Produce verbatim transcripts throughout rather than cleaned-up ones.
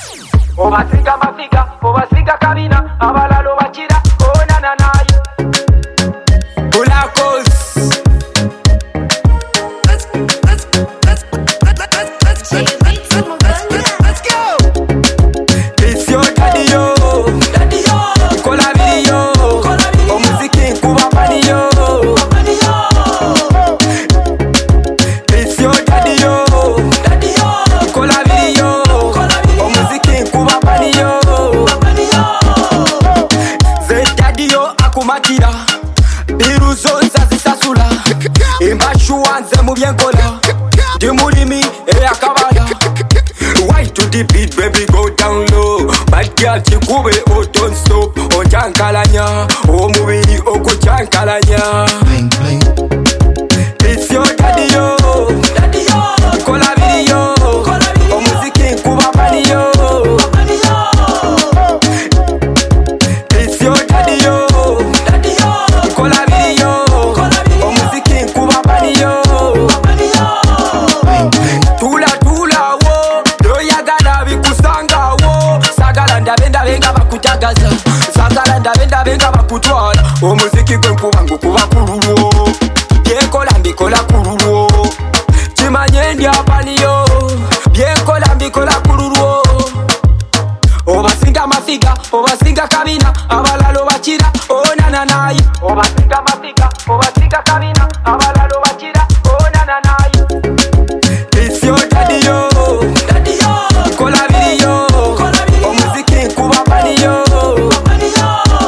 Obasiga mafiga, obasiga kabina, abalalo bachira, oh na na na. Bulacos. Let's let's let's let's let's let's go. It's your daddy yo, daddy yo. Kola video, kola video. O muziki kuba pani yo, pani yo. It's your daddy yo, daddy yo. Kola video, kola video. O muziki kuba pani yo, pani yo. Ze daddy yo akumatira. Biruzonza zisasula Imbashuanze mu byenkola Dimulimi eyakabala. Why to the beat baby go down low. Bad girl chikube oh don't stop. Ojankalanya omubiri okujankalanya. It's your daddy yo, daddy yo. Kola video, kola video. Omuziki kuba pani yo, pani yo. It's your daddy yo, daddy yo. Kola video, kola video. Omuziki kuba pani yo, pani yo. Tula tula wo, doyagala bikusanga wo. Sagala ndabenda benga bakutagaza. Sagala ndabenda benga bakutwala. Omuziki gwenkuba ngukuba kululwo. Byenkola mbikola kululwo. Chimanye ndi apani yo. Byenkola mbikola kululwo. Obasinga mafiga, obasinga kabina, abalalo bachira, oh na na na. Obasinga mafiga, obasinga kabina, abalalo bachira, oh na na na. It's your daddy yo, daddy yo. Kola video, kola video. Omuziki kuba pani yo, pani yo.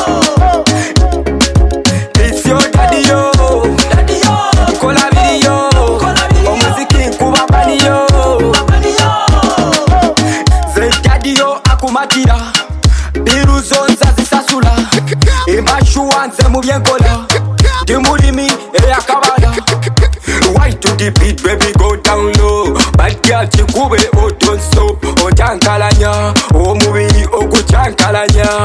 It's your daddy yo, daddy yo. Kola video, kola video. Omuziki kuba pani yo, pani yo. Ze daddy yo akumatira. Biruzonza zisasula Imbashuanze mu byenkola Dimulimi eyakabala. Why to the beat baby go down low. Bad girl chikube oh don't stop. Ojankalanya omubiri okujankalanya.